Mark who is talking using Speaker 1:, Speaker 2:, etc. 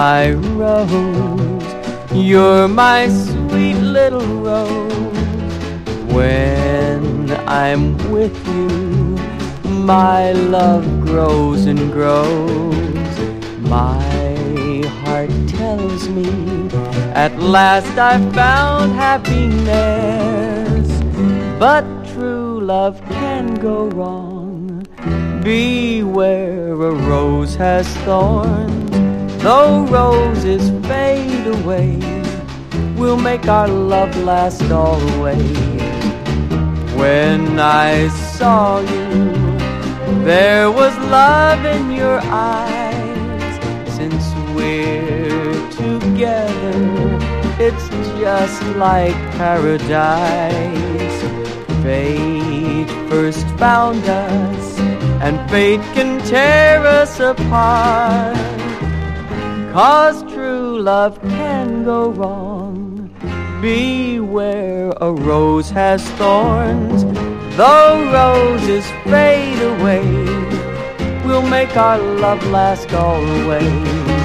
Speaker 1: my rose, you're my sweet little rose. When I'm with you, my love grows and grows. My heart tells me at last I've found happiness. But true love can go wrong. Beware, a rose has thorns. Though roses fade away, we'll make our love last always. When I saw you, there was love in your eyes. Since we're together, it's just like paradise. Fate first found us, and fate can tear us apart. 'Cause true love can go wrong. Beware, a rose has thorns. Though roses fade away, we'll make our love last always.